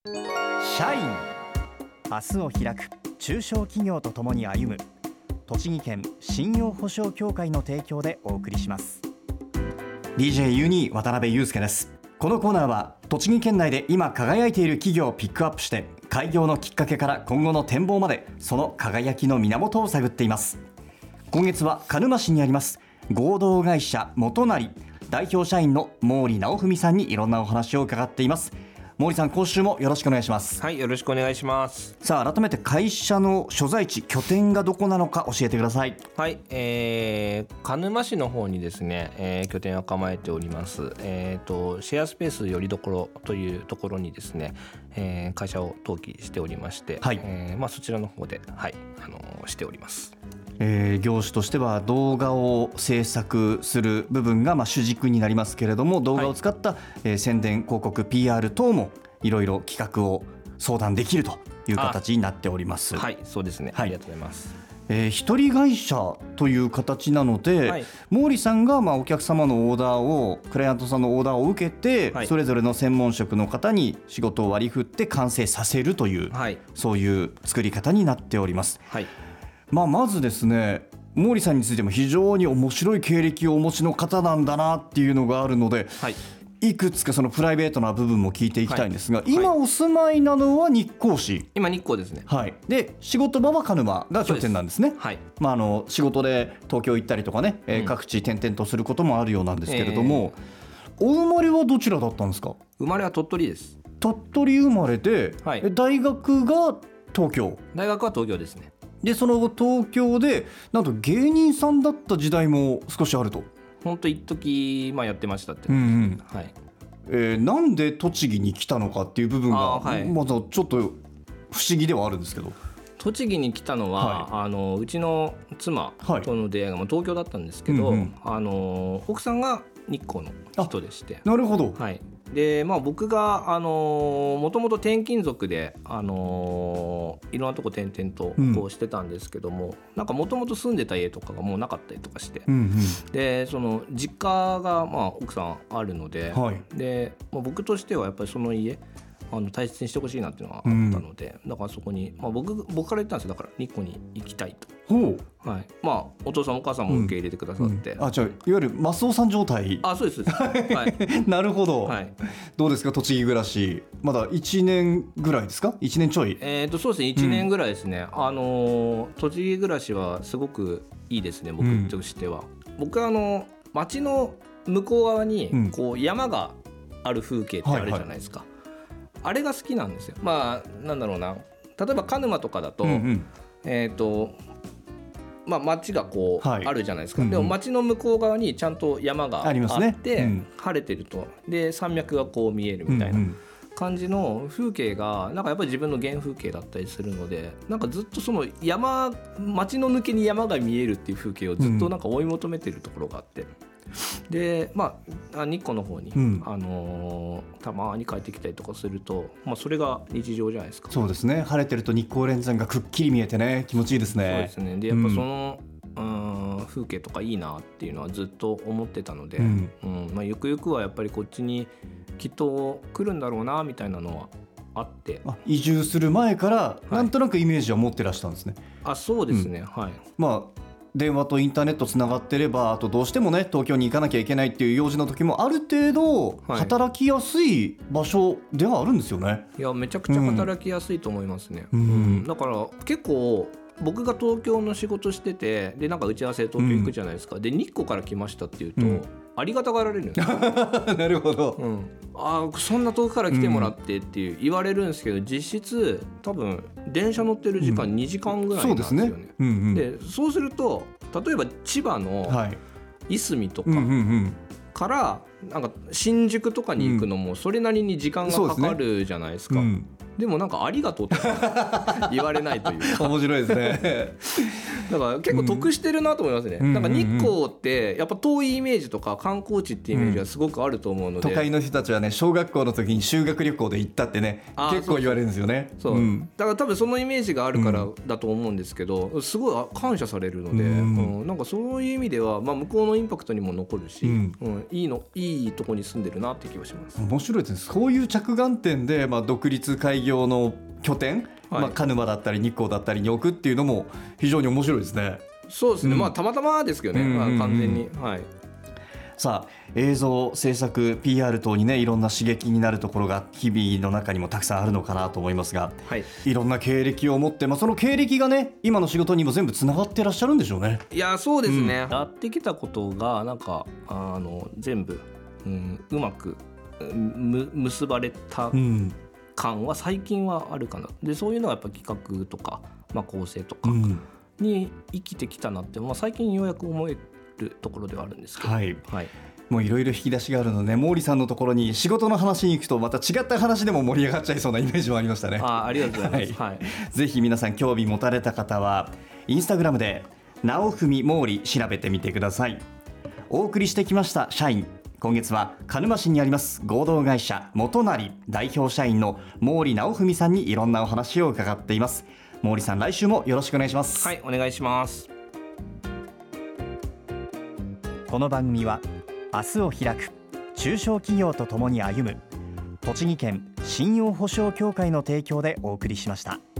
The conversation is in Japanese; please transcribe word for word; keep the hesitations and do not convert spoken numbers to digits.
社員、明日を開く中小企業とともに歩む栃木県信用保証協会の提供でお送りします。 ディージェー ユニ渡辺裕介です。このコーナーは栃木県内で今輝いている企業をピックアップして、開業のきっかけから今後の展望までその輝きの源を探っています。今月は鹿沼市にあります合同会社元成代表社員の毛利直文さんにいろんなお話を伺っています。毛利さん、今週もよろしくお願いします。 はい、よろしくお願いします。 さあ、改めて会社の所在地、拠点がどこなのか教えてください。 はい、えー、鹿沼市の方にですね、えー、拠点を構えております、えー、とシェアスペースよりどころというところにですね、えー、会社を登記しておりまして、はい、えーまあ、そちらの方で、はい、あのー、しております。 えー、業種としては動画を制作する部分がまあ主軸になりますけれども、動画を使った、はい、えー、宣伝広告 ピーアール 等もいろいろ企画を相談できるという形になっております。 はい、そうですね、はい、ありがとうございます。 えー、一人会社という形なので、はい、毛利さんがまあお客様のオーダーをクライアントさんのオーダーを受けて、はい、それぞれの専門職の方に仕事を割り振って完成させるという、はい、そういう作り方になっております。はい、まあ、まずですね、毛利さんについても非常に面白い経歴をお持ちの方なんだなっていうのがあるので、はい、いくつかそのプライベートな部分も聞いていきたいんですが、はい、今お住まいなのは日光市。 今日光ですね。 はい、で仕事場は鹿沼が拠点なんですね。はい、まあ、あの仕事で東京行ったりとかね、えーうん、各地転々とすることもあるようなんですけれども、えー、お生まれはどちらだったんですか？ 生まれは鳥取です。 鳥取生まれで、はい、大学が東京。大学は東京ですね。 でその後東京でなんと芸人さんだった時代も少しあると。 本当一時、まあ、やってましたって、うんうん、はい、 えー、なんで栃木に来たのかっていう部分が、はい、まだちょっと不思議ではあるんですけど。 栃木に来たのは、はい、あのうちの妻との出会いがもう東京だったんですけど、はい、うんうん、あの奥さんが日光の人でして。 なるほど。 はい、でまあ、僕がもともと転勤族で、あのー、いろんなとこ転々とこうしてたんですけども、うん、なんかもともと住んでた家とかがもうなかったりとかして、うんうん、でその実家がまあ奥さんあるので、はい、でまあ、僕としてはやっぱりその家あの大切にしてほしいなっていうのがあったので、うん、だからそこに、まあ、僕, 僕から言ったんですよ。だから日光に行きたいと。ほう、はい、まあ、お父さんお母さんも受け入れてくださって、うんうん、 あ、じゃあいわゆるマスオさん状態。 あ、そうです、はい、 なるほど、はい、どうですか栃木暮らし。まだいちねんぐらいですか？いちねんちょい。 えーとそうですね、いちねんぐらいですね、うん、あの栃木暮らしはすごくいいですね、僕としては、うん、僕はあの町の向こう側にこう山がある風景ってあるじゃないですか、はいはい、あれが好きなんですよ。まあなんだろうな、例えば鹿沼とかだと、うんうん、えーとまあ、町がこう、はい、あるじゃないですか、うんうん、でも町の向こう側にちゃんと山があって、ね、うん、晴れてるとで山脈がこう見えるみたいな感じの風景がなんかやっぱり自分の原風景だったりするので、なんかずっとその山町の抜けに山が見えるっていう風景をずっとなんか追い求めてるところがあって、うん、でまあ日光の方に、うん、あのー、たまに帰ってきたりとかすると、まあ、それが日常じゃないですか。 そうですね、晴れてると日光連山がくっきり見えてね、気持ちいいですね。 そうですね。でやっぱその、うん、うん風景とかいいなっていうのはずっと思ってたので、うんうん、まあ、ゆくゆくはやっぱりこっちにきっと来るんだろうなみたいなのはあって。 あ、移住する前からなんとなくイメージは持ってらしたんですね。 はい、あ、そうですね、うん、はい。 まあ電話とインターネットつながってれば、あとどうしてもね東京に行かなきゃいけないっていう用事の時もある程度働きやすい場所ではあるんですよね。はい、 いやめちゃくちゃ働きやすいと思いますね、うんうん、だから結構僕が東京の仕事してて、でなんか打ち合わせで東京行くじゃないですか、うん、で日光から来ましたっていうと、うん、ありがたがられるんですよ。 なるほど、 うん、あそんな遠くから来てもらってっていう言われるんですけど、実質多分電車乗ってる時間にじかんぐらいなんですよね、うん、そうですね、うんうん、でそうすると例えば千葉のいすみとかからなんか新宿とかに行くのもそれなりに時間がかかるじゃないですか、うんうんうん、 でもなんかありがとうって言われないというか面白いですねだから結構得してるなと思いますね、うん、なんか日光ってやっぱ遠いイメージとか観光地っていうイメージがすごくあると思うので、 うん、都会の人たちはね小学校の時に修学旅行で行ったってね結構言われるんですよね。 そう、うん、だから多分そのイメージがあるからだと思うんですけど、うん、すごい感謝されるので、うんうん、なんかそういう意味では、まあ、向こうのインパクトにも残るし、うんうん、いいのいいとこに住んでるなって気がします。 面白いですね。そういう着眼点で、まあ、独立開業の拠点、はい、まあ、鹿沼だったり日光だったりに置くっていうのも非常に面白いですね。 そうですね、うん、まあたまたまですけどね、うんうんうん、まあ、完全に、はい。 さあ映像制作 ピーアール 等にねいろんな刺激になるところが日々の中にもたくさんあるのかなと思いますが、はい、いろんな経歴を持って、まあ、その経歴がね今の仕事にも全部つながってらっしゃるんでしょうね。 いやそうですね、うん、やってきたことがなんかあの全部、うん、うまくむ結ばれた感は最近はあるかな。でそういうのはやっぱ企画とか、まあ、構成とかに生きてきたなって、まあ、最近ようやく思えるところではあるんですけど、はいはい、 もういろいろ引き出しがあるので毛利さんのところに仕事の話に行くとまた違った話でも盛り上がっちゃいそうなイメージもありましたね。 あ, ありがとうございます、はいはい、 ぜひ皆さん興味持たれた方はインスタグラムで直文毛利調べてみてください。お送りしてきました社員、今月は鹿沼市にあります合同会社元成代表社員の毛利直文さんにいろんなお話を伺っています。毛利さん、来週もよろしくお願いします。 はい、お願いします。 この番組は明日を開く中小企業とともに歩む栃木県信用保証協会の提供でお送りしました。